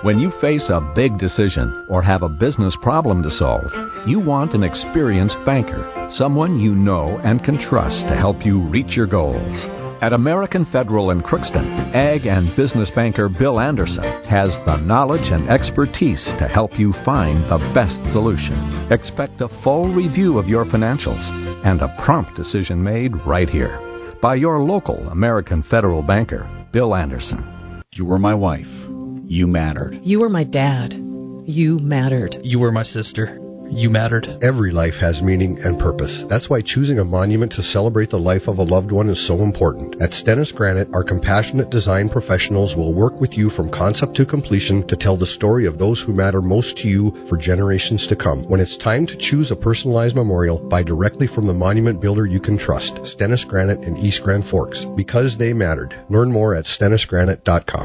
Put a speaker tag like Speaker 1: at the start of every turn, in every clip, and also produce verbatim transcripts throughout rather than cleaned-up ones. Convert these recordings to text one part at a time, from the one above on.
Speaker 1: When you face a big decision or have a business problem to solve, you want an experienced banker, someone you know and can trust to help you reach your goals. At American Federal in Crookston, ag and business banker Bill Anderson has the knowledge and expertise to help you find the best solution. Expect a full review of your financials and a prompt decision made right here by your local American Federal banker, Bill Anderson.
Speaker 2: You were my wife. You mattered.
Speaker 3: You were my dad. You mattered.
Speaker 4: You were my sister. You mattered.
Speaker 5: Every life has meaning and purpose. That's why choosing a monument to celebrate the life of a loved one is so important. At Stennis Granite, our compassionate design professionals will work with you from concept to completion to tell the story of those who matter most to you for generations to come. When it's time to choose a personalized memorial, buy directly from the monument builder you can trust, Stennis Granite in East Grand Forks. Because they mattered. Learn more at stennis granite dot com.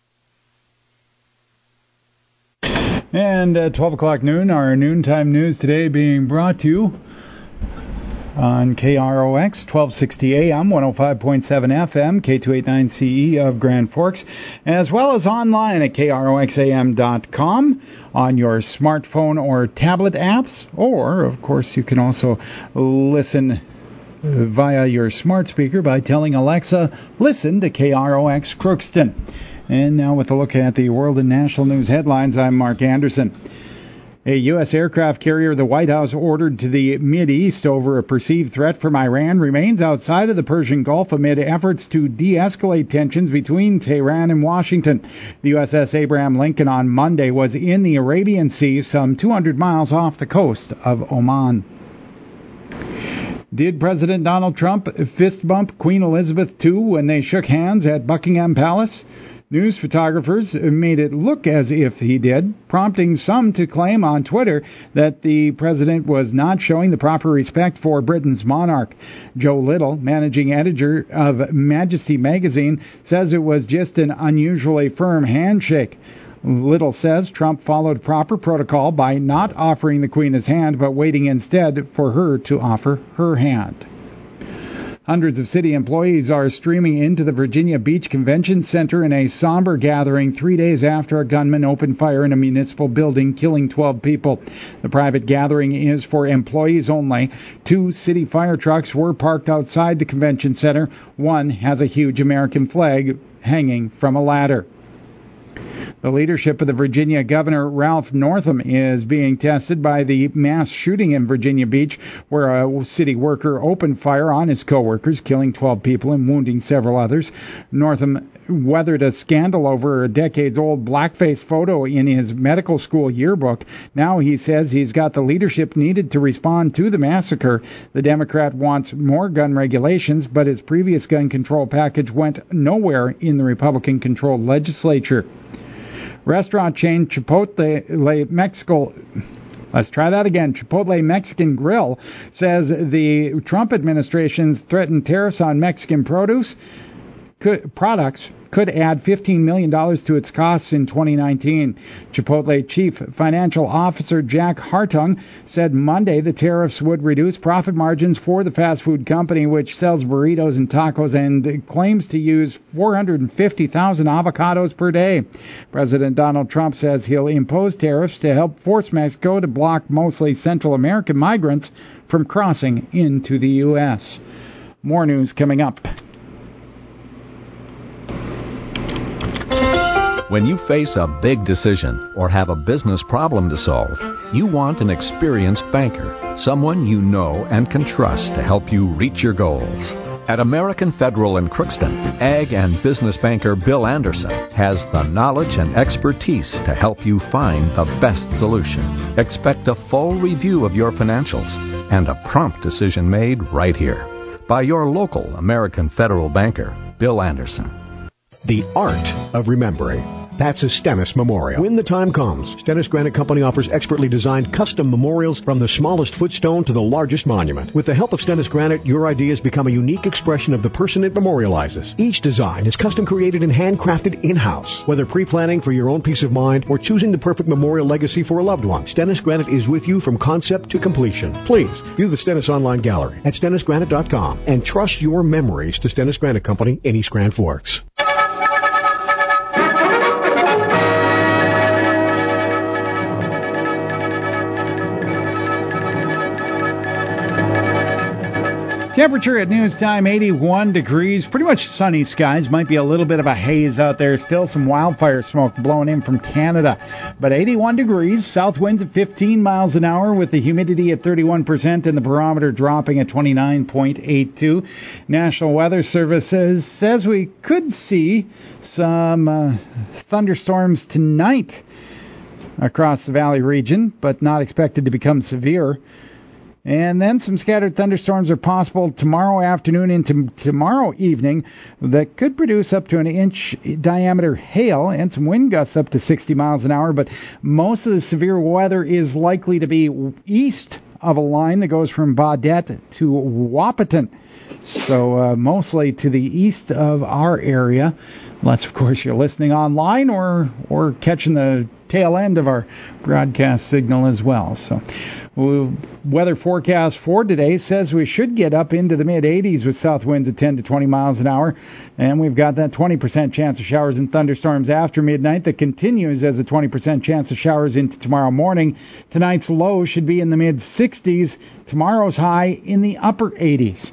Speaker 6: And at twelve o'clock noon, our noontime news today being brought to you on K R O X, twelve sixty A M, one oh five point seven F M, K two eighty-nine C E of Grand Forks, as well as online at K R O X A M dot com on your smartphone or tablet apps. Or, of course, you can also listen via your smart speaker by telling Alexa, listen to K R O X Crookston. And now with a look at the world and national news headlines, I'm Mark Anderson. A U S aircraft carrier the White House ordered to the Mideast over a perceived threat from Iran remains outside of the Persian Gulf amid efforts to de-escalate tensions between Tehran and Washington. The U S S Abraham Lincoln on Monday was in the Arabian Sea, some two hundred miles off the coast of Oman. Did President Donald Trump fist bump Queen Elizabeth the Second when they shook hands at Buckingham Palace? News photographers made it look as if he did, prompting some to claim on Twitter that the president was not showing the proper respect for Britain's monarch. Joe Little, managing editor of Majesty magazine, says it was just an unusually firm handshake. Little says Trump followed proper protocol by not offering the Queen his hand, but waiting instead for her to offer her hand. Hundreds of city employees are streaming into the Virginia Beach Convention Center in a somber gathering three days after a gunman opened fire in a municipal building, killing twelve people. The private gathering is for employees only. Two city fire trucks were parked outside the convention center. One has a huge American flag hanging from a ladder. The leadership of the Virginia Governor Ralph Northam is being tested by the mass shooting in Virginia Beach, where a city worker opened fire on his co-workers, killing twelve people and wounding several others. Northam weathered a scandal over a decades-old blackface photo in his medical school yearbook. Now he says he's got the leadership needed to respond to the massacre. The Democrat wants more gun regulations, but his previous gun control package went nowhere in the Republican-controlled legislature. Restaurant chain Chipotle Mexico, let's try that again, Chipotle Mexican Grill says the Trump administration's threatened tariffs on Mexican produce could, products could add fifteen million dollars to its costs in twenty nineteen. Chipotle Chief Financial Officer Jack Hartung said Monday the tariffs would reduce profit margins for the fast food company, which sells burritos and tacos and claims to use four hundred fifty thousand avocados per day. President Donald Trump says he'll impose tariffs to help force Mexico to block mostly Central American migrants from crossing into the U S. More news coming up.
Speaker 1: When you face a big decision or have a business problem to solve, you want an experienced banker, someone you know and can trust to help you reach your goals. At American Federal in Crookston, ag and business banker Bill Anderson has the knowledge and expertise to help you find the best solution. Expect a full review of your financials and a prompt decision made right here by your local American Federal banker, Bill Anderson.
Speaker 7: The art of remembering. That's a Stennis Memorial. When the time comes, Stennis Granite Company offers expertly designed custom memorials from the smallest footstone to the largest monument. With the help of Stennis Granite, your ideas become a unique expression of the person it memorializes. Each design is custom created and handcrafted in-house. Whether pre-planning for your own peace of mind or choosing the perfect memorial legacy for a loved one, Stennis Granite is with you from concept to completion. Please view the Stennis online gallery at stennis granite dot com and trust your memories to Stennis Granite Company in East Grand Forks.
Speaker 6: Temperature at news time, eighty-one degrees. Pretty much sunny skies. Might be a little bit of a haze out there. Still some wildfire smoke blowing in from Canada. But eighty-one degrees. South winds at fifteen miles an hour with the humidity at thirty-one percent and the barometer dropping at twenty-nine point eight two. National Weather Service says, says we could see some uh, thunderstorms tonight across the valley region, but not expected to become severe. And then some scattered thunderstorms are possible tomorrow afternoon into tomorrow evening that could produce up to an inch diameter hail and some wind gusts up to sixty miles an hour. But most of the severe weather is likely to be east of a line that goes from Baudette to Wahpeton. So uh, mostly to the east of our area, unless, of course, you're listening online or, or catching the tail end of our broadcast signal as well. So weather forecast for today says we should get up into the mid-eighties with south winds at ten to twenty miles an hour. And we've got that twenty percent chance of showers and thunderstorms after midnight that continues as a twenty percent chance of showers into tomorrow morning. Tonight's low should be in the mid-sixties. Tomorrow's high in the upper eighties.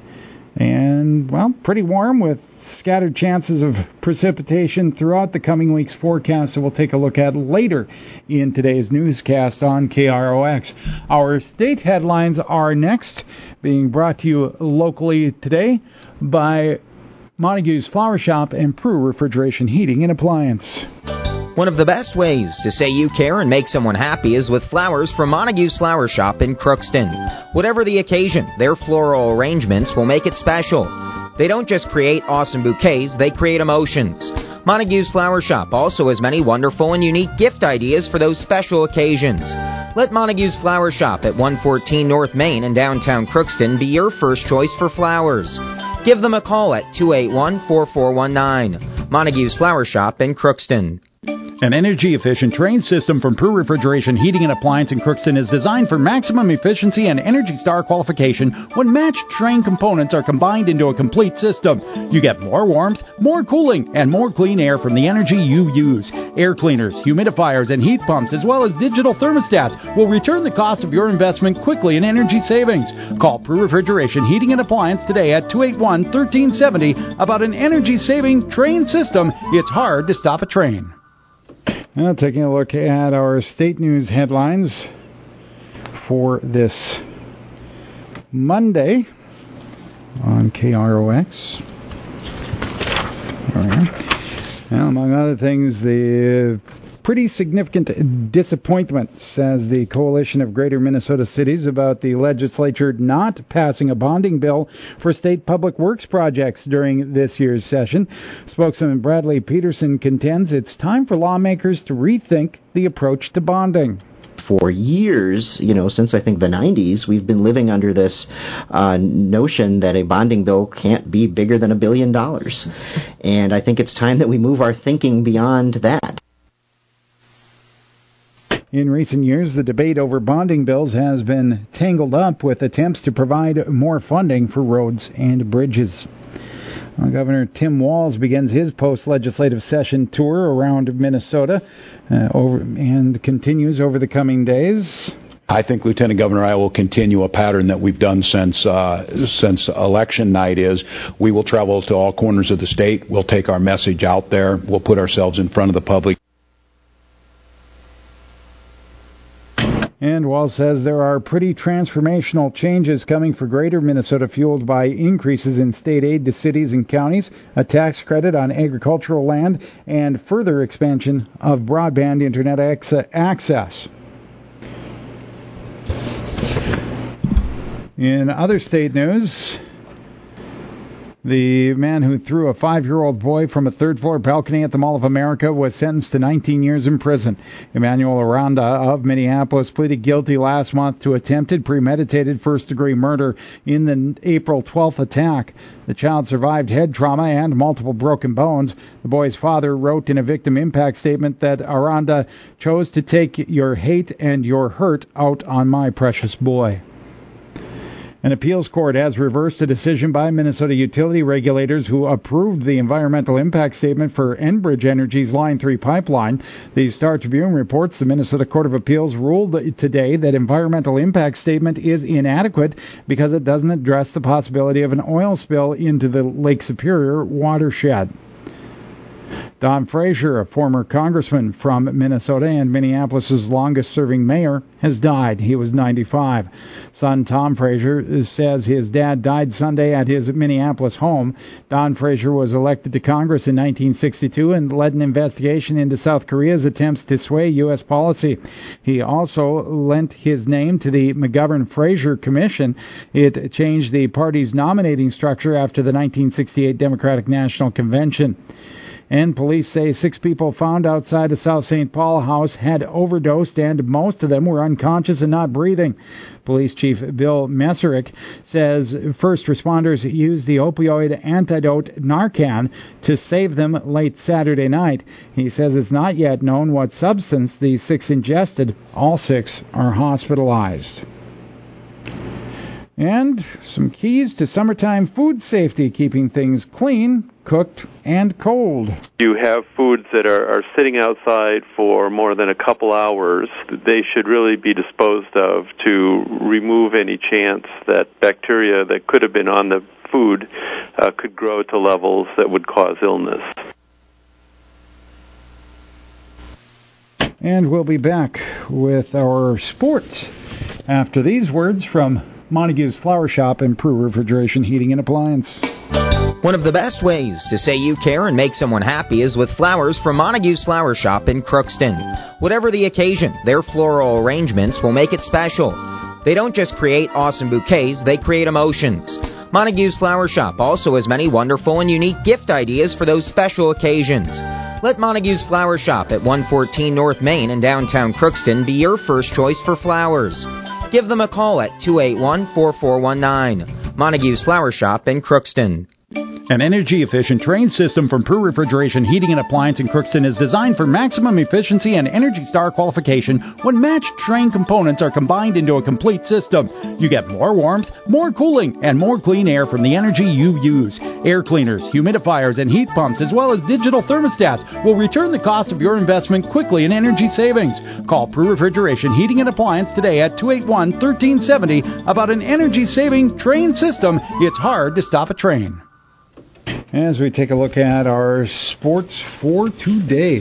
Speaker 6: And, well, pretty warm with scattered chances of precipitation throughout the coming week's forecast that we'll take a look at later in today's newscast on K R O X. Our state headlines are next, being brought to you locally today by Montague's Flower Shop and Prue Refrigeration Heating and Appliance.
Speaker 8: One of the best ways to say you care and make someone happy is with flowers from Montague's Flower Shop in Crookston. Whatever the occasion, their floral arrangements will make it special. They don't just create awesome bouquets, they create emotions. Montague's Flower Shop also has many wonderful and unique gift ideas for those special occasions. Let Montague's Flower Shop at one fourteen North Main in downtown Crookston be your first choice for flowers. Give them a call at two eight one, four four one nine. Montague's Flower Shop in Crookston.
Speaker 9: An energy-efficient Train system from Prue Refrigeration Heating and Appliance in Crookston is designed for maximum efficiency and Energy Star qualification when matched Train components are combined into a complete system. You get more warmth, more cooling, and more clean air from the energy you use. Air cleaners, humidifiers, and heat pumps, as well as digital thermostats, will return the cost of your investment quickly in energy savings. Call Prue Refrigeration Heating and Appliance today at two eight one, one three seven zero about an energy-saving Train system. It's hard to stop a train. Now, taking a look at our state news headlines for this Monday on K R O X. All right. Well, among other things, the pretty significant disappointment, says the Coalition of Greater Minnesota Cities, about the legislature not passing a bonding bill for state public works projects during this year's session. Spokesman Bradley Peterson contends it's time for lawmakers to rethink the approach to bonding.
Speaker 10: For years, you know, since I think the nineties, we've been living under this uh, notion that a bonding bill can't be bigger than a billion dollars. And I think it's time that we move our thinking beyond that.
Speaker 6: In recent years, the debate over bonding bills has been tangled up with attempts to provide more funding for roads and bridges. Well, Governor Tim Walz begins his post-legislative session tour around Minnesota uh, over, and continues over the coming days.
Speaker 2: I think, Lieutenant Governor, I will continue a pattern that we've done since uh, since election night. Is we will travel to all corners of the state. We'll take our message out there. We'll put ourselves in front of the public.
Speaker 6: And Walz says there are pretty transformational changes coming for Greater Minnesota, fueled by increases in state aid to cities and counties, a tax credit on agricultural land, and further expansion of broadband internet access. In other state news, the man who threw a five-year-old boy from a third-floor balcony at the Mall of America was sentenced to nineteen years in prison. Emmanuel Aranda of Minneapolis pleaded guilty last month to attempted premeditated first-degree murder in the April twelfth attack. The child survived head trauma and multiple broken bones. The boy's father wrote in a victim impact statement that Aranda chose to take your hate and your hurt out on my precious boy. An appeals court has reversed a decision by Minnesota utility regulators who approved the environmental impact statement for Enbridge Energy's Line three pipeline. The Star Tribune reports the Minnesota Court of Appeals ruled today that environmental impact statement is inadequate because it doesn't address the possibility of an oil spill into the Lake Superior watershed. Don Fraser, a former congressman from Minnesota and Minneapolis' longest-serving mayor, has died. He was ninety-five. Son Tom Fraser says his dad died Sunday at his Minneapolis home. Don Fraser was elected to Congress in nineteen sixty-two and led an investigation into South Korea's attempts to sway U S policy. He also lent his name to the McGovern-Fraser Commission. It changed the party's nominating structure after the nineteen sixty-eight Democratic National Convention. And police say six people found outside a South Saint Paul house had overdosed, and most of them were unconscious and not breathing. Police Chief Bill Messerich says first responders used the opioid antidote Narcan to save them late Saturday night. He says it's not yet known what substance the six ingested. All six are hospitalized. And some keys to summertime food safety, keeping things clean, cooked, and cold.
Speaker 11: You have foods that are, are sitting outside for more than a couple hours. They should really be disposed of to remove any chance that bacteria that could have been on the food uh, could grow to levels that would cause illness.
Speaker 6: And we'll be back with our sports after these words from Montague's Flower Shop and Prue Refrigeration, Heating and Appliance.
Speaker 8: One of the best ways to say you care and make someone happy is with flowers from Montague's Flower Shop in Crookston. Whatever the occasion, their floral arrangements will make it special. They don't just create awesome bouquets, they create emotions. Montague's Flower Shop also has many wonderful and unique gift ideas for those special occasions. Let Montague's Flower Shop at one fourteen North Main in downtown Crookston be your first choice for flowers. Give them a call at two eight one, four four one nine. Montague's Flower Shop in Crookston.
Speaker 9: An energy-efficient Train system from Prue Refrigeration, Heating and Appliance in Crookston is designed for maximum efficiency and Energy Star qualification when matched Train components are combined into a complete system. You get more warmth, more cooling, and more clean air from the energy you use. Air cleaners, humidifiers, and heat pumps, as well as digital thermostats, will return the cost of your investment quickly in energy savings. Call Prue Refrigeration, Heating and Appliance today at two eight one, one three seven zero about an energy-saving Train system. It's hard to stop a train.
Speaker 6: As we take a look at our sports for today.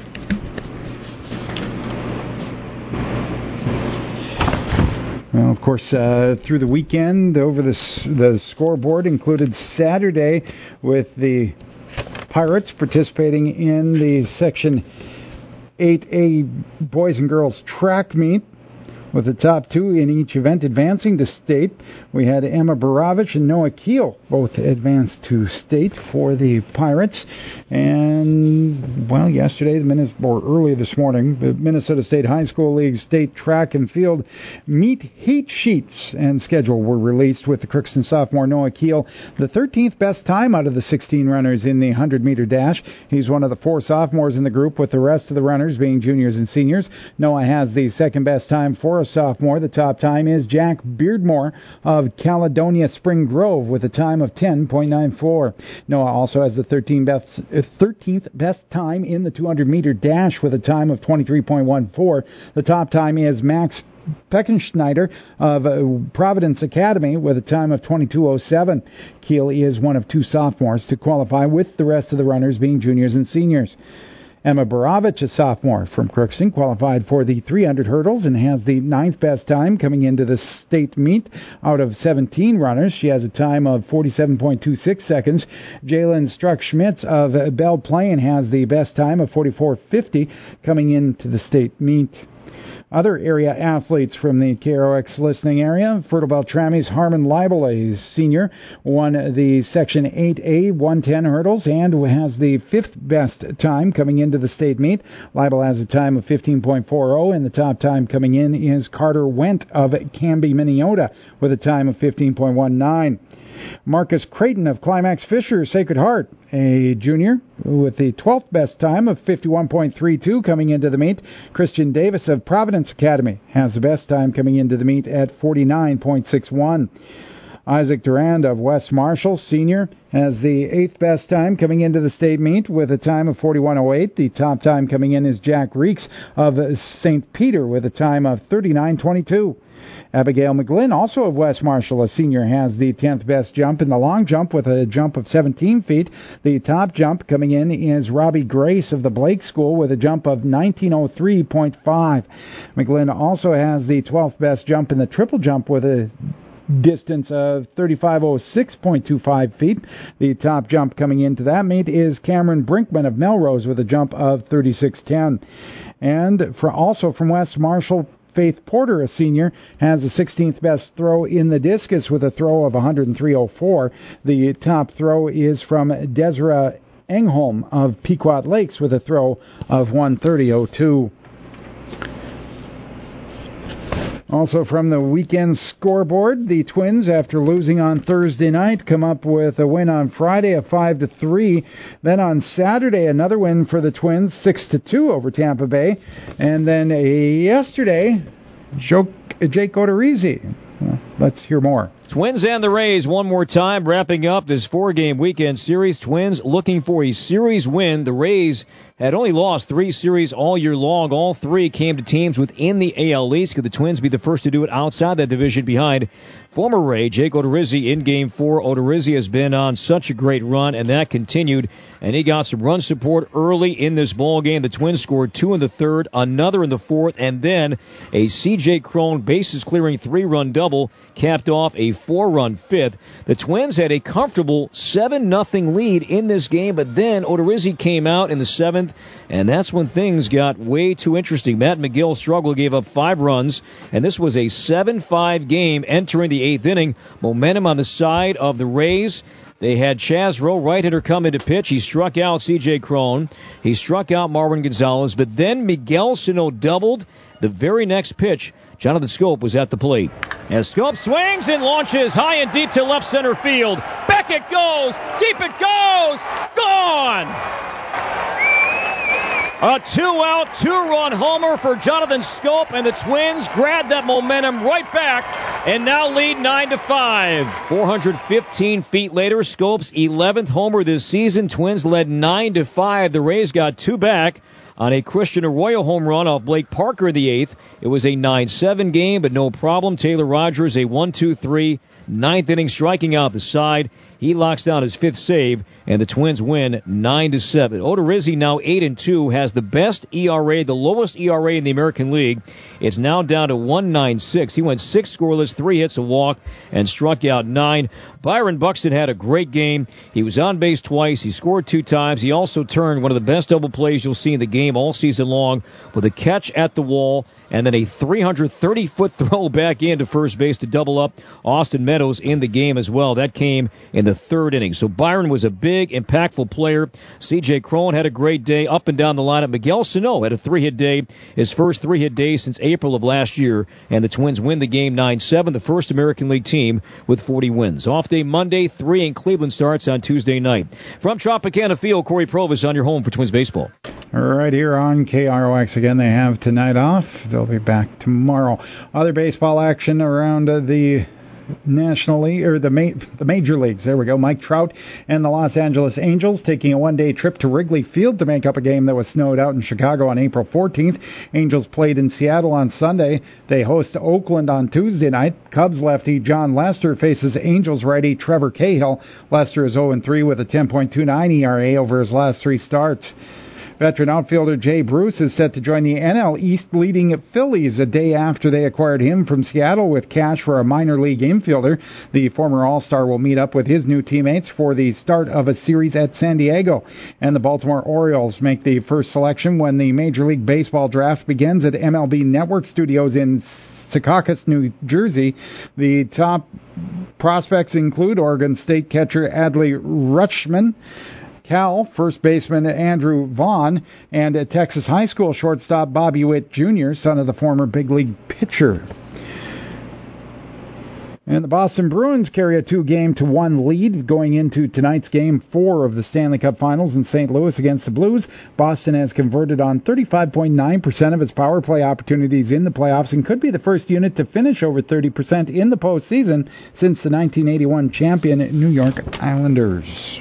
Speaker 6: Well, of course, uh, through the weekend, over the, the scoreboard included Saturday with the Pirates participating in the Section eight A boys and girls track meet, with the top two in each event advancing to state. We had Emma Borovich and Noah Keel both advanced to state for the Pirates. And, well, yesterday, the Minnesota, or early this morning, the Minnesota State High School League State Track and Field meet heat sheets and schedule were released, with the Crookston sophomore Noah Keel the thirteenth best time out of the sixteen runners in the one hundred meter dash. He's one of the four sophomores in the group, with the rest of the runners being juniors and seniors. Noah has the second best time for a sophomore. The top time is Jack Beardmore of Caledonia Spring Grove with a time of ten point nine four. Noah also has the thirteenth best, uh, thirteenth best time in the two hundred meter dash with a time of twenty-three point one four. The top time is Max Peckenschneider of uh, Providence Academy with a time of twenty-two oh seven. Keel is one of two sophomores to qualify, with the rest of the runners being juniors and seniors. Emma Borovich, a sophomore from Crookston, qualified for the three hundred hurdles and has the ninth best time coming into the state meet out of seventeen runners. She has a time of forty-seven point two six seconds. Jalen Struck-Schmitz of Belle Plaine has the best time of forty-four fifty coming into the state meet. Other area athletes from the K R O X listening area: Fertile Beltrami's Harmon Leibel, a senior, won the Section eight A one ten hurdles and has the fifth best time coming into into the state meet. Leibel has a time of fifteen point four oh, and the top time coming in is Carter Wendt of Canby, Minnesota, with a time of fifteen point one nine. Marcus Creighton of Climax Fisher Sacred Heart, a junior, with the twelfth best time of fifty-one point three two coming into the meet. Christian Davis of Providence Academy has the best time coming into the meet at forty-nine point six one. Isaac Durand of West Marshall, senior, has the eighth best time coming into the state meet with a time of forty-one oh eight. The top time coming in is Jack Reeks of Saint Peter with a time of thirty-nine twenty-two. Abigail McGlynn, also of West Marshall, a senior, has the tenth best jump in the long jump with a jump of seventeen feet. The top jump coming in is Robbie Grace of the Blake School with a jump of nineteen oh three point five. McGlynn also has the twelfth best jump in the triple jump with a distance of thirty-five oh six point two five feet. The top jump coming into that meet is Cameron Brinkman of Melrose with a jump of thirty-six ten. And for also from West Marshall, Faith Porter, a senior, has the sixteenth best throw in the discus with a throw of one oh three oh four. The top throw is from Desiree Engholm of Pequot Lakes with a throw of one thirty oh two. Also from the weekend scoreboard, the Twins, after losing on Thursday night, come up with a win on Friday of five to three. Then on Saturday, another win for the Twins, six to two over Tampa Bay. And then uh, yesterday, Jake Odorizzi. Well, let's hear more.
Speaker 12: Twins and the Rays one more time, wrapping up this four-game weekend series. Twins looking for a series win. The Rays had only lost three series all year long. All three came to teams within the A L East. Could the Twins be the first to do it outside that division behind former Ray Jake Odorizzi in Game four? Odorizzi has been on such a great run, and that continued. And he got some run support early in this ball game. The Twins scored two in the third, another in the fourth, and then a C J Cron bases-clearing three-run double capped off a four-run fifth. The Twins had a comfortable seven nothing lead in this game, but then Odorizzi came out in the seventh, and that's when things got way too interesting. Matt McGill struggled, gave up five runs, and this was a seven five game entering the eighth inning. Momentum on the side of the Rays. They had Chaz Rowe, right-hander, come into pitch. He struck out C J Cron. He struck out Marwin Gonzalez, but then Miguel Sano doubled. The very next pitch, Jonathan Schoop was at the plate. As Schoop swings and launches high and deep to left center field. Back it goes. Deep it goes. Gone. A two-out, two-run homer for Jonathan Schoop, and the Twins grab that momentum right back and now lead nine to five. four hundred fifteen feet later, Schoop's eleventh homer this season. Twins led nine to five. The Rays got two back on a Christian Arroyo home run off Blake Parker in the eighth. It was a nine seven game, but no problem. Taylor Rogers, a one two three, ninth inning, striking out the side. He locks down his fifth save, and the Twins win nine to seven. Odorizzi, now eight and two, has the best E R A, the lowest E R A in the American League. It's now down to one ninety-six. He went six scoreless, three hits, a walk, and struck out nine. Byron Buxton had a great game. He was on base twice. He scored two times. He also turned one of the best double plays you'll see in the game all season long with a catch at the wall and then a three hundred thirty foot throw back into first base to double up Austin Meadows in the game as well. That came in the third inning. So Byron was a big, impactful player. C J Cron had a great day up and down the lineup. Miguel Sano had a three-hit day, his first three-hit day since April of last year, and the Twins win the game nine seven, the first American League team with forty wins. Off day Monday, three in Cleveland starts on Tuesday night. From Tropicana Field, Corey Provis on your home for Twins baseball.
Speaker 6: Right here on K R O X. Again, they have tonight off. They'll be back tomorrow. Other baseball action around uh, the National League, or the ma- the major leagues. There we go. Mike Trout and the Los Angeles Angels taking a one-day trip to Wrigley Field to make up a game that was snowed out in Chicago on April fourteenth. Angels played in Seattle on Sunday. They host Oakland on Tuesday night. Cubs lefty John Lester faces Angels righty Trevor Cahill. Lester is oh and three with a ten point two nine E R A over his last three starts. Veteran outfielder Jay Bruce is set to join the N L East leading Phillies a day after they acquired him from Seattle with cash for a minor league infielder. The former All-Star will meet up with his new teammates for the start of a series at San Diego. And the Baltimore Orioles make the first selection when the Major League Baseball draft begins at M L B Network Studios in Secaucus, New Jersey. The top prospects include Oregon State catcher Adley Rutschman, Cal first baseman Andrew Vaughn, and Texas high school shortstop Bobby Witt Junior, son of the former big league pitcher. And the Boston Bruins carry a two-game to one lead going into tonight's Game four of the Stanley Cup Finals in Saint Louis against the Blues. Boston has converted on thirty-five point nine percent of its power play opportunities in the playoffs and could be the first unit to finish over thirty percent in the postseason since the nineteen eighty-one champion New York Islanders.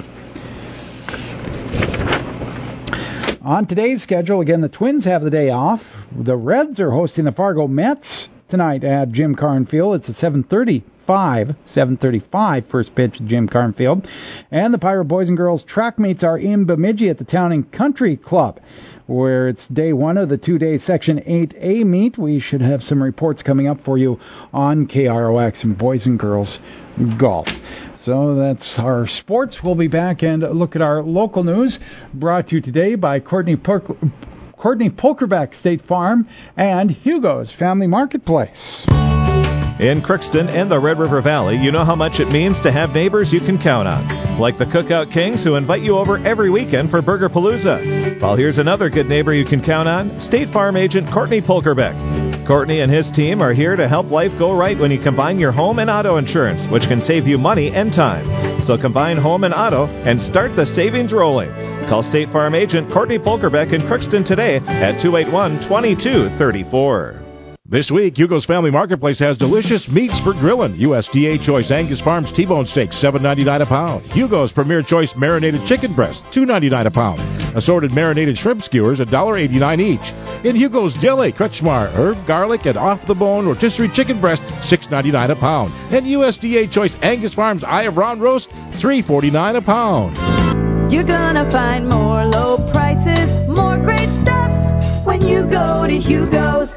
Speaker 6: On today's schedule, again, the Twins have the day off. The Reds are hosting the Fargo Mets tonight at Jim Carn Field. It's a seven thirty-five, seven thirty-five first pitch at Jim Carn Field. And the Pirate Boys and Girls track meets are in Bemidji at the Town and Country Club, where it's day one of the two-day Section eight A meet. We should have some reports coming up for you on K R O X and Boys and Girls Golf. So that's our sports. We'll be back and look at our local news, brought to you today by Courtney Perk- Courtney Polkerbeck State Farm and Hugo's Family Marketplace.
Speaker 13: In Crookston and the Red River Valley, you know how much it means to have neighbors you can count on. Like the Cookout Kings, who invite you over every weekend for Burger Palooza. Well, here's another good neighbor you can count on, State Farm agent Courtney Polkerbeck. Courtney and his team are here to help life go right when you combine your home and auto insurance, which can save you money and time. So combine home and auto and start the savings rolling. Call State Farm agent Courtney Polkerbeck in Crookston today at two eight one, two two three four.
Speaker 14: This week, Hugo's Family Marketplace has delicious meats for grilling. U S D A Choice Angus Farms T-bone steak, seven ninety-nine a pound. Hugo's Premier Choice marinated chicken breast, two ninety-nine a pound. Assorted marinated shrimp skewers, one dollar eighty-nine each. In Hugo's Deli, Kretschmar herb, garlic, and off-the-bone rotisserie chicken breast, six ninety-nine a pound. And U S D A Choice Angus Farms Eye of Round roast, three forty-nine a pound.
Speaker 15: You're gonna find more low prices, more great stuff when you go to Hugo's.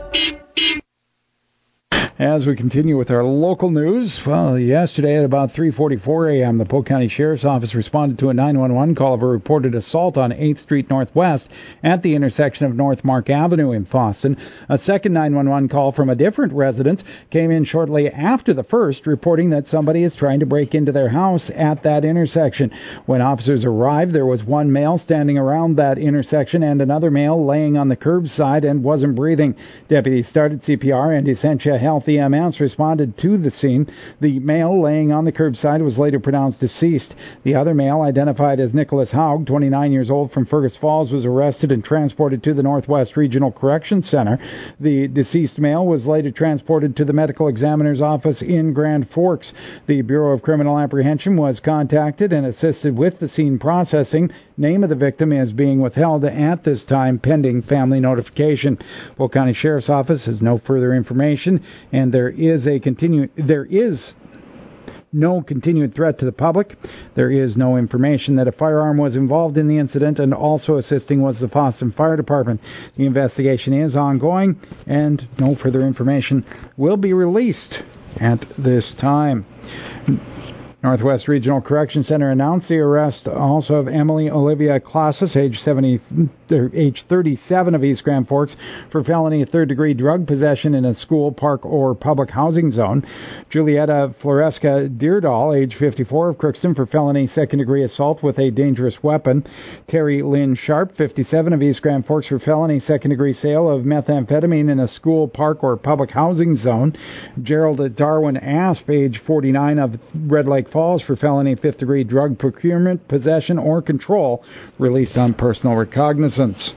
Speaker 6: As we continue with our local news, well, yesterday at about three forty-four a.m., the Polk County Sheriff's Office responded to a nine one one call of a reported assault on eighth Street Northwest at the intersection of North Mark Avenue in Fosston. A second nine one one call from a different residence came in shortly after the first, reporting that somebody is trying to break into their house at that intersection. When officers arrived, there was one male standing around that intersection and another male laying on the curbside and wasn't breathing. Deputies started C P R and Essentia Health E M S responded to the scene. The male laying on the curbside was later pronounced deceased. The other male, identified as Nicholas Haug, twenty-nine years old, from Fergus Falls, was arrested and transported to the Northwest Regional Corrections Center. The deceased male was later transported to the medical examiner's office in Grand Forks. The Bureau of Criminal Apprehension was contacted and assisted with the scene processing. Name of the victim is being withheld at this time, pending family notification. Polk County Sheriff's Office has no further information, and there is a continue there is no continued threat to the public. There is no information that a firearm was involved in the incident, and also assisting was the Fosston Fire Department. The investigation is ongoing, and no further information will be released at this time. Northwest Regional Correction Center announced the arrest also of Emily Olivia Classis, age seventy, age thirty-seven, of East Grand Forks, for felony third-degree drug possession in a school, park, or public housing zone. Julietta Floresca Deardahl, age fifty-four, of Crookston, for felony second-degree assault with a dangerous weapon. Terry Lynn Sharp, fifty-seven, of East Grand Forks, for felony second-degree sale of methamphetamine in a school, park, or public housing zone. Gerald Darwin Asp, age forty-nine, of Red Lake Falls, for felony fifth-degree drug procurement, possession, or control, released on personal recognizance.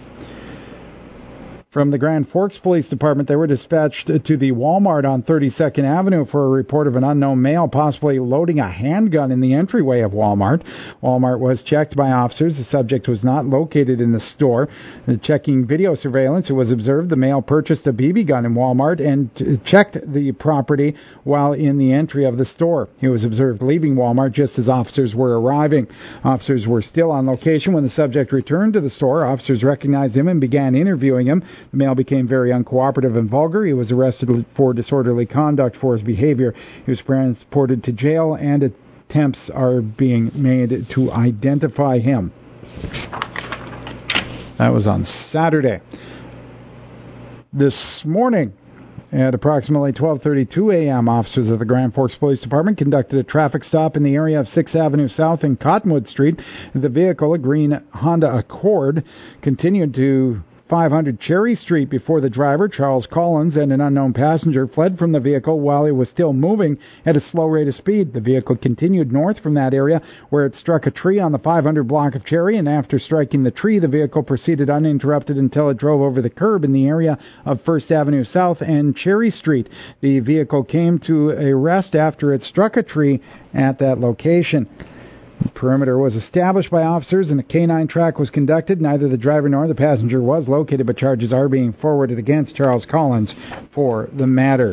Speaker 6: From the Grand Forks Police Department, they were dispatched to the Walmart on thirty-second Avenue for a report of an unknown male possibly loading a handgun in the entryway of Walmart. Walmart was checked by officers. The subject was not located in the store. Checking video surveillance, it was observed the male purchased a B B gun in Walmart and checked the property while in the entry of the store. He was observed leaving Walmart just as officers were arriving. Officers were still on location when the subject returned to the store. Officers recognized him and began interviewing him. The male became very uncooperative and vulgar. He was arrested for disorderly conduct for his behavior. He was transported to jail, and attempts are being made to identify him. That was on Saturday. This morning, At approximately twelve thirty-two a.m., officers of the Grand Forks Police Department conducted a traffic stop in the area of sixth Avenue South and Cottonwood Street. The vehicle, a green Honda Accord, continued to five hundred Cherry Street before the driver, Charles Collins, and an unknown passenger fled from the vehicle while it was still moving at a slow rate of speed. The vehicle continued north from that area where it struck a tree on the five hundred block of Cherry, and after striking the tree, the vehicle proceeded uninterrupted until it drove over the curb in the area of first Avenue South and Cherry Street. The vehicle came to a rest after it struck a tree at that location. The perimeter was established by officers and a canine track was conducted. Neither the driver nor the passenger was located, but charges are being forwarded against Charles Collins for the matter.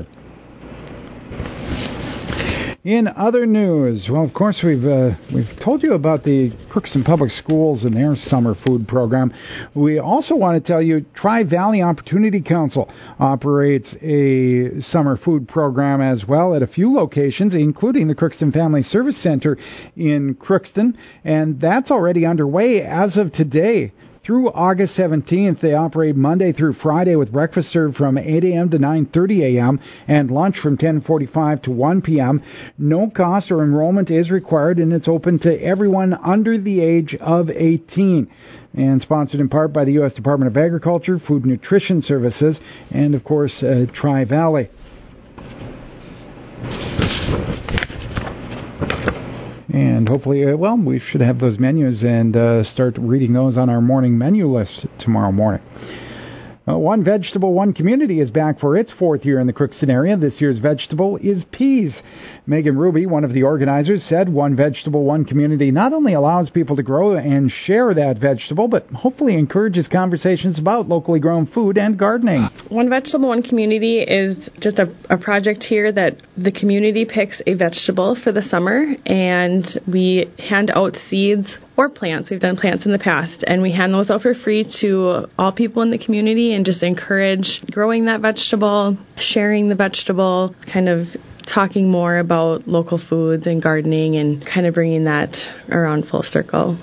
Speaker 6: In other news, well, of course, we've uh, we've told you about the Crookston Public Schools and their summer food program. We also want to tell you Tri-Valley Opportunity Council operates a summer food program as well at a few locations, including the Crookston Family Service Center in Crookston, and that's already underway as of today. Through August seventeenth, they operate Monday through Friday with breakfast served from eight a.m. to nine thirty a.m. and lunch from ten forty-five to one p.m. No cost or enrollment is required, and it's open to everyone under the age of eighteen. And sponsored in part by the U S Department of Agriculture, Food and Nutrition Services, and, of course, uh, Tri-Valley. And hopefully, uh, well, we should have those menus and uh, start reading those on our morning menu list tomorrow morning. Uh, One Vegetable, One Community is back for its fourth year in the Crookston area. This year's vegetable is peas. Megan Ruby, one of the organizers, said One Vegetable, One Community not only allows people to grow and share that vegetable, but hopefully encourages conversations about locally grown food and gardening.
Speaker 16: One Vegetable, One Community is just a, a project here that the community picks a vegetable for the summer, and we hand out seeds or plants. We've done plants in the past, and we hand those out for free to all people in the community and just encourage growing that vegetable, sharing the vegetable, kind of talking more about local foods and gardening and kind of bringing that around full circle.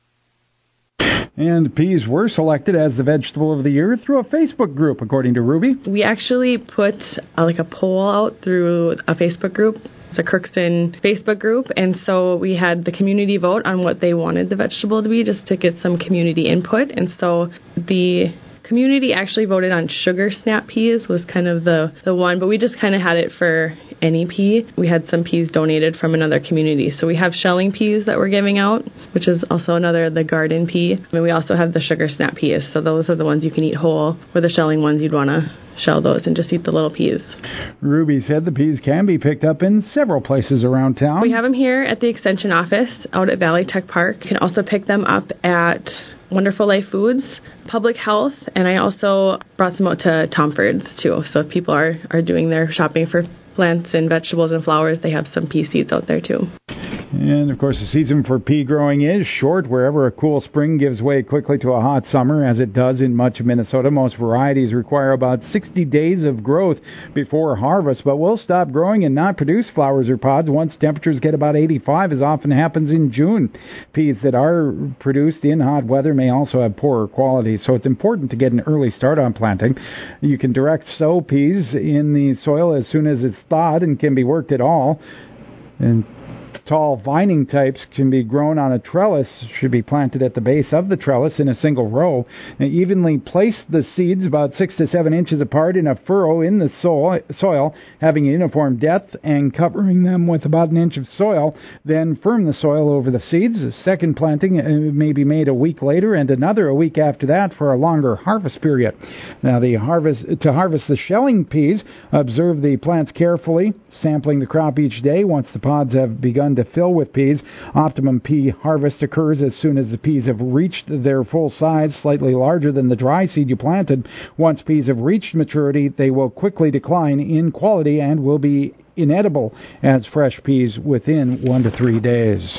Speaker 6: And peas were selected as the vegetable of the year through a Facebook group, according to Ruby.
Speaker 16: We actually put uh, like a poll out through a Facebook group. It's a Crookston Facebook group, and so we had the community vote on what they wanted the vegetable to be, just to get some community input. And so the community actually voted on sugar snap peas was kind of the, the one, but we just kind of had it for any pea. We had some peas donated from another community. So we have shelling peas that we're giving out, which is also another, the garden pea. And we also have the sugar snap peas. So those are the ones you can eat whole, or the shelling ones you'd want to shell those and just eat the little peas.
Speaker 6: Ruby said the peas can be picked up in several places around town.
Speaker 16: We have them here at the Extension office out at Valley Tech Park. You can also pick them up at Wonderful Life Foods, Public Health, and I also brought some out to Tom Ford's too. So if people are, are doing their shopping for plants and vegetables and flowers, they have some pea seeds out there too.
Speaker 6: And, of course, the season for pea growing is short. Wherever a cool spring gives way quickly to a hot summer, as it does in much of Minnesota, most varieties require about sixty days of growth before harvest, but will stop growing and not produce flowers or pods once temperatures get about eighty-five, as often happens in June. Peas that are produced in hot weather may also have poorer quality, so it's important to get an early start on planting. You can direct sow peas in the soil as soon as it's thawed and can be worked at all. And tall vining types can be grown on a trellis, should be planted at the base of the trellis in a single row. Now, evenly place the seeds about six to seven inches apart in a furrow in the soil, having a uniform depth and covering them with about an inch of soil. Then firm the soil over the seeds. A second planting may be made a week later and another a week after that for a longer harvest period. Now, the harvest to harvest the shelling peas, observe the plants carefully, sampling the crop each day. Once the pods have begun to fill with peas, optimum pea harvest occurs as soon as the peas have reached their full size, slightly larger than the dry seed you planted. Once peas have reached maturity, they will quickly decline in quality and will be inedible as fresh peas within one to three days.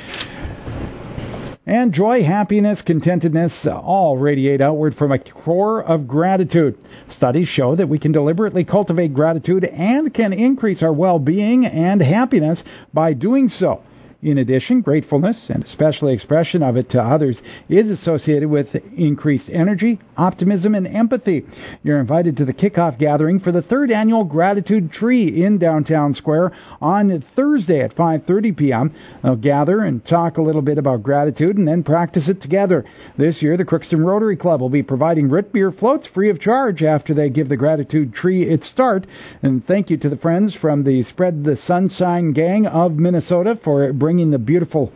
Speaker 6: And joy, happiness, contentedness all radiate outward from a core of gratitude. Studies show that we can deliberately cultivate gratitude and can increase our well-being and happiness by doing so. In addition, gratefulness, and especially expression of it to others, is associated with increased energy, optimism, and empathy. You're invited to the kickoff gathering for the third annual Gratitude Tree in Downtown Square on Thursday at five thirty p.m. They'll gather and talk a little bit about gratitude and then practice it together. This year, the Crookston Rotary Club will be providing root beer floats free of charge after they give the Gratitude Tree its start. And thank you to the friends from the Spread the Sunshine Gang of Minnesota for bringing the beautiful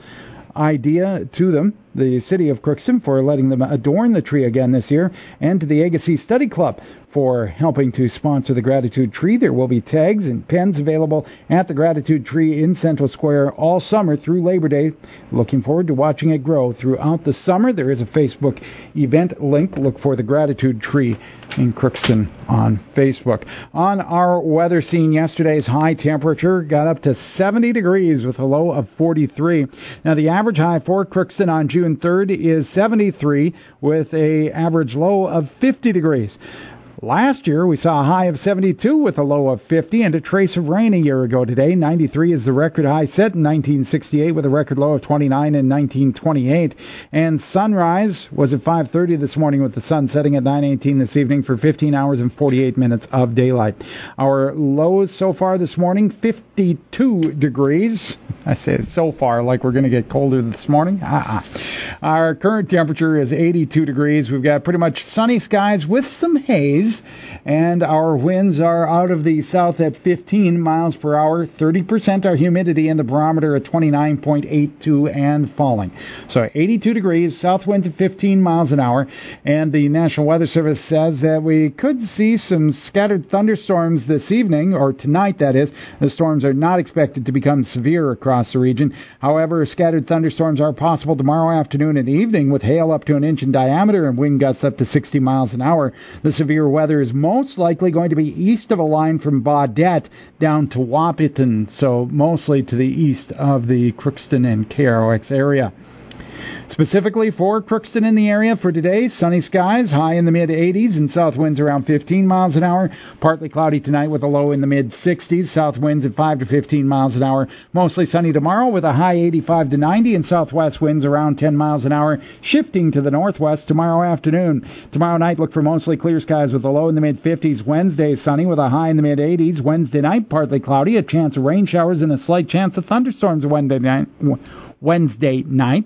Speaker 6: idea to them, the city of Crookston for letting them adorn the tree again this year, and to the Agassiz Study Club for helping to sponsor the Gratitude Tree. There will be tags and pens available at the Gratitude Tree in Central Square all summer through Labor Day. Looking forward to watching it grow throughout the summer. There is a Facebook event link. Look for the Gratitude Tree in Crookston on Facebook. On our weather scene, yesterday's high temperature got up to seventy degrees with a low of forty-three. Now, the average high for Crookston on June third is seventy-three with a average low of fifty degrees. Last year, we saw a high of seventy-two with a low of fifty and a trace of rain a year ago today. ninety-three is the record high set in nineteen sixty-eight with a record low of twenty-nine in nineteen twenty-eight. And sunrise was at five thirty this morning with the sun setting at nine eighteen this evening for fifteen hours and forty-eight minutes of daylight. Our lows so far this morning, fifty-two degrees. I say so far like we're going to get colder this morning. Uh-uh. Our current temperature is eighty-two degrees. We've got pretty much sunny skies with some haze. And our winds are out of the south at fifteen miles per hour, thirty percent our humidity, and the barometer at twenty-nine point eight two and falling. So eighty-two degrees, south winds at fifteen miles an hour, and the National Weather Service says that we could see some scattered thunderstorms this evening, or tonight that is. The storms are not expected to become severe across the region. However, scattered thunderstorms are possible tomorrow afternoon and evening with hail up to an inch in diameter and wind gusts up to sixty miles an hour. The severe weather is most likely going to be east of a line from Baudette down to Wahpeton, so mostly to the east of the Crookston and K R O X area. Specifically for Crookston in the area for today, sunny skies, high in the mid-eighties and south winds around fifteen miles an hour. Partly cloudy tonight with a low in the mid-sixties, south winds at five to fifteen miles an hour. Mostly sunny tomorrow with a high eighty-five to ninety and southwest winds around ten miles an hour, shifting to the northwest tomorrow afternoon. Tomorrow night, look for mostly clear skies with a low in the mid-fifties. Wednesday, sunny with a high in the mid-eighties. Wednesday night, partly cloudy, a chance of rain showers and a slight chance of thunderstorms Wednesday night. Wednesday night.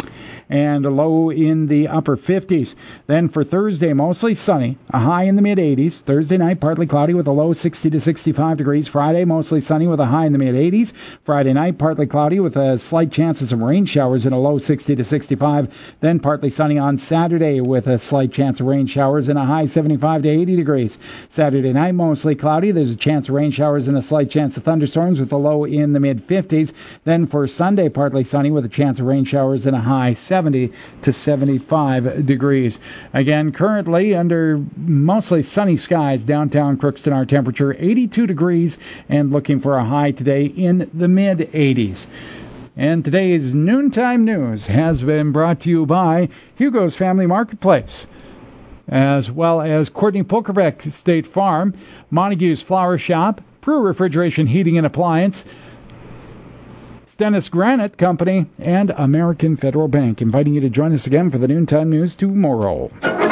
Speaker 6: And a low in the upper fifties. Then for Thursday, mostly sunny, a high in the mid-eighties. Thursday night, partly cloudy with a low sixty to sixty-five degrees. Friday, mostly sunny with a high in the mid-eighties. Friday night, partly cloudy with a slight chance of some rain showers and a low sixty to sixty-five. Then partly sunny on Saturday with a slight chance of rain showers and a high seventy-five to eighty degrees. Saturday night, mostly cloudy. There's a chance of rain showers and a slight chance of thunderstorms with a low in the mid-fifties. Then for Sunday, partly sunny with a chance of rain showers and a high seventy to seventy-five degrees. Again, currently under mostly sunny skies downtown Crookston, our temperature eighty-two degrees and looking for a high today in the mid-eighties. And today's Noontime News has been brought to you by Hugo's Family Marketplace, as well as Courtney Polkerbeck State Farm, Montague's Flower Shop, Prue Refrigeration Heating and Appliance, Stennis Granite Company, and American Federal Bank. Inviting you to join us again for the Noontime News tomorrow.